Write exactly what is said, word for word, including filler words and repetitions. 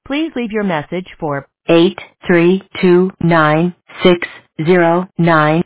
Please leave your message for eight three two nine six zero nine.